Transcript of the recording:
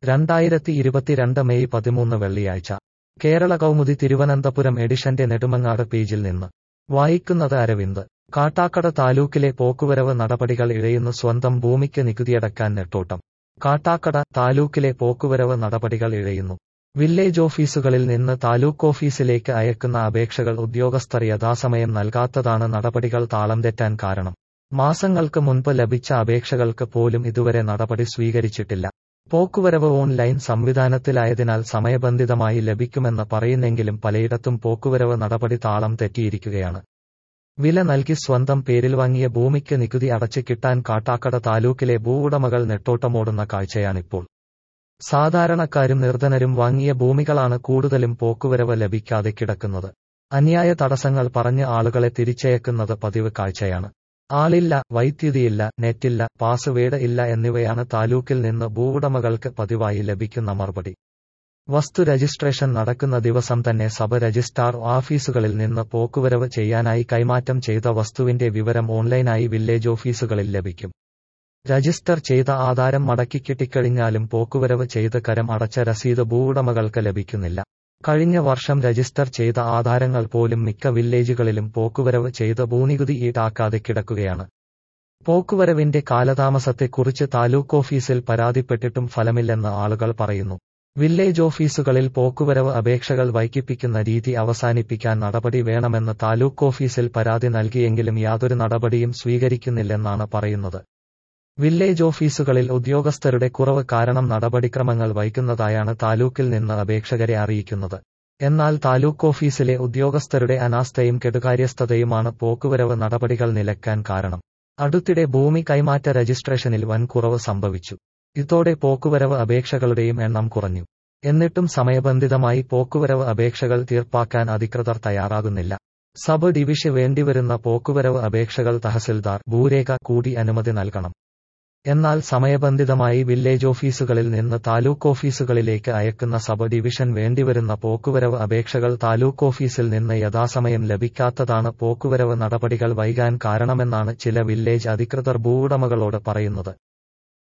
2022 May 13 വെള്ളിയാഴ്ച കേരള കൗമുദി തിരുവനന്തപുരം എഡിഷന്റെ നെടുമങ്ങാട് പേജിൽ നിന്ന് വായിക്കുന്നത് അരവിന്ദ്. കാട്ടാക്കട താലൂക്കിലെ പോക്കുവരവ് നടപടികൾ ഇഴയുന്നു. സ്വന്തം ഭൂമിക്ക് നികുതിയടക്കാൻ നെട്ടോട്ടം. കാട്ടാക്കട താലൂക്കിലെ പോക്കുവരവ് നടപടികൾ ഇഴയുന്നു. വില്ലേജ് ഓഫീസുകളിൽ നിന്ന് താലൂക്കോഫീസിലേക്ക് അയക്കുന്ന അപേക്ഷകൾ ഉദ്യോഗസ്ഥർ യഥാസമയം നൽകാത്തതാണ് നടപടികൾ താളം തെറ്റാൻ കാരണം. മാസങ്ങൾക്ക് മുൻപ് ലഭിച്ച അപേക്ഷകൾക്ക് പോലും ഇതുവരെ നടപടി സ്വീകരിച്ചിട്ടില്ല. പോക്കുവരവ് ഓൺലൈൻ സംവിധാനത്തിലായതിനാൽ സമയബന്ധിതമായി ലഭിക്കുമെന്ന് പറയുന്നെങ്കിലും പലയിടത്തും പോക്കുവരവ് നടപടി താളം തെറ്റിയിരിക്കുകയാണ്. വില നൽകി സ്വന്തം പേരിൽ വാങ്ങിയ ഭൂമിക്ക് നികുതി അടച്ച് കിട്ടാൻ കാട്ടാക്കട താലൂക്കിലെ ഭൂവുടമകൾ നെട്ടോട്ടമോടുന്ന കാഴ്ചയാണിപ്പോൾ. സാധാരണക്കാരും നിർധനരും വാങ്ങിയ ഭൂമികളാണ് കൂടുതലും പോക്കുവരവ് ലഭിക്കാതെ കിടക്കുന്നത്. അന്യായ തടസ്സങ്ങൾ പറഞ്ഞ് ആളുകളെ തിരിച്ചയക്കുന്നത് പതിവ് കാഴ്ചയാണ്. ആളില്ല, വൈദ്യുതിയില്ല, നെറ്റില്ല, പാസ്വേഡ് ഇല്ല എന്നിവയാണ് താലൂക്കിൽ നിന്ന് ഭൂവുടമകൾക്ക് പതിവായി ലഭിക്കുന്ന മറുപടി. വസ്തു രജിസ്ട്രേഷൻ നടക്കുന്ന ദിവസം തന്നെ സബ് രജിസ്ട്രാർ ഓഫീസുകളിൽ നിന്ന് പോക്കുവരവ് ചെയ്യാനായി കൈമാറ്റം ചെയ്ത വസ്തുവിന്റെ വിവരം ഓൺലൈനായി വില്ലേജ് ഓഫീസുകളിൽ ലഭിക്കും. രജിസ്റ്റർ ചെയ്ത ആധാരം മടക്കി കിട്ടിക്കഴിഞ്ഞാലും പോക്കുവരവ് ചെയ്ത് കരം അടച്ച രസീത് ഭൂവുടമകൾക്ക് ലഭിക്കുന്നില്ല. കഴിഞ്ഞ വർഷം രജിസ്റ്റർ ചെയ്ത ആധാരങ്ങൾ പോലും മിക്ക വില്ലേജുകളിലും പോക്കുവരവ് ചെയ്ത് ഭൂനികുതി ഈടാക്കാതെ കിടക്കുകയാണ്. പോക്കുവരവിന്റെ കാലതാമസത്തെക്കുറിച്ച് താലൂക്കോഫീസിൽ പരാതിപ്പെട്ടിട്ടും ഫലമില്ലെന്ന് ആളുകൾ പറയുന്നു. വില്ലേജ് ഓഫീസുകളിൽ പോക്കുവരവ് അപേക്ഷകൾ വൈകിപ്പിക്കുന്ന രീതി അവസാനിപ്പിക്കാൻ നടപടി വേണമെന്ന് താലൂക്കോഫീസിൽ പരാതി നൽകിയെങ്കിലും യാതൊരു നടപടിയും സ്വീകരിക്കുന്നില്ലെന്നാണ് പറയുന്നത്. വില്ലേജ് ഓഫീസുകളിൽ ഉദ്യോഗസ്ഥരുടെ കുറവ് കാരണം നടപടിക്രമങ്ങൾ വൈകുന്നതായാണ് താലൂക്കിൽ നിന്ന് അപേക്ഷകരെ അറിയിക്കുന്നത്. എന്നാൽ താലൂക്കോഫീസിലെ ഉദ്യോഗസ്ഥരുടെ അനാസ്ഥയും കെടുകാര്യസ്ഥതയുമാണ് പോക്കുവരവ് നടപടികൾ നിലയ്ക്കാൻ കാരണം. അടുത്തിടെ ഭൂമി കൈമാറ്റ രജിസ്ട്രേഷനിൽ വൻ കുറവ് സംഭവിച്ചു. ഇതോടെ പോക്കുവരവ് അപേക്ഷകളുടെയും എണ്ണം കുറഞ്ഞു. എന്നിട്ടും സമയബന്ധിതമായി പോക്കുവരവ് അപേക്ഷകൾ തീർപ്പാക്കാൻ അധികൃതർ തയ്യാറാകുന്നില്ല. സബ് ഡിവിഷന് വേണ്ടിവരുന്ന പോക്കുവരവ് അപേക്ഷകൾ തഹസിൽദാർ ഭൂരേഖ കൂടി അനുമതി നൽകണം. എന്നാൽ സമയബന്ധിതമായി വില്ലേജ് ഓഫീസുകളിൽ നിന്ന് താലൂക്കോഫീസുകളിലേക്ക് അയക്കുന്ന സബ് ഡിവിഷൻ വേണ്ടിവരുന്ന പോക്കുവരവ് അപേക്ഷകൾ താലൂക്കോഫീസിൽ നിന്ന് യഥാസമയം ലഭിക്കാത്തതാണ് പോക്കുവരവ് നടപടികൾ വൈകാൻ കാരണമെന്നാണ് ചില വില്ലേജ് അധികൃതർ ഭൂവുടമകളോട് പറയുന്നത്.